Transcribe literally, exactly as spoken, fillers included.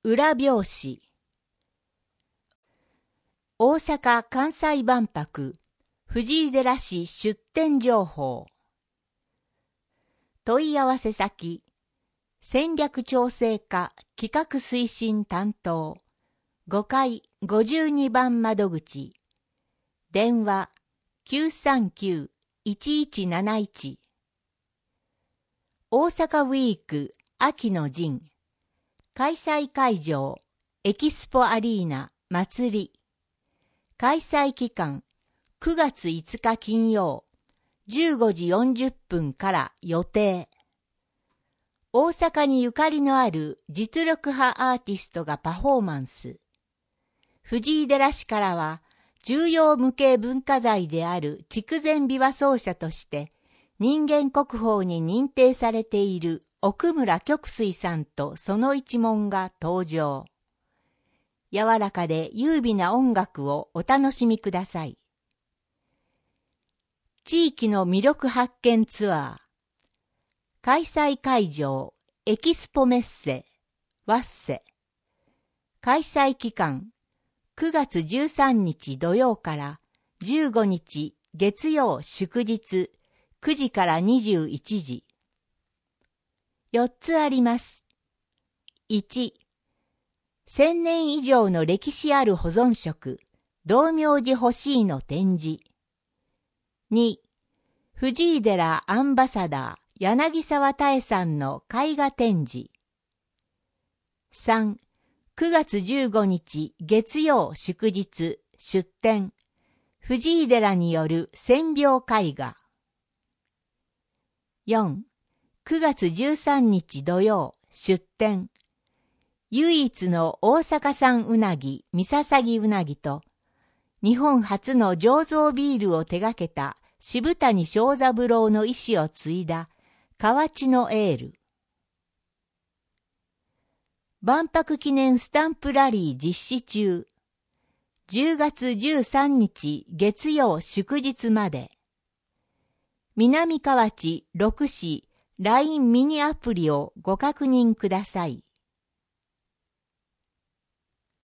裏表紙。大阪・関西万博藤井寺市出展情報。問い合わせ先、戦略調整課企画推進担当ごかいごじゅうにばん窓口、電話 きゅうさんきゅう いちいちなないち。大阪ウィーク秋の陣、開催会場エキスポアリーナ祭り、開催期間くがついつか金曜じゅうごじよんじゅっぷんから予定。大阪にゆかりのある実力派アーティストがパフォーマンス。藤井寺市からは重要無形文化財である筑前琵琶奏者として人間国宝に認定されている奥村旭水さんとその一門が登場。柔らかで優美な音楽をお楽しみください。地域の魅力発見ツアー。開催会場エキスポメッセワッセ。開催期間くがつじゅうさんにち土曜からじゅうごにち月曜祝日くじからにじゅういちじ。よっつあります。いち、せんねん以上の歴史ある保存食道明寺ほしいの展示。に、藤井寺アンバサダー柳沢多江さんの絵画展示。さん、くがつじゅうごにち月曜祝日出展藤井寺による線描絵画。よん、くがつじゅうさんにち土曜出展唯一の大阪産うなぎ三笹うなぎと日本初の醸造ビールを手掛けた渋谷正三郎の遺志を継いだ河内のエール。万博記念スタンプラリー実施中。じゅうがつじゅうさんにち月曜祝日まで。南河内ろくし ライン ミニアプリをご確認ください。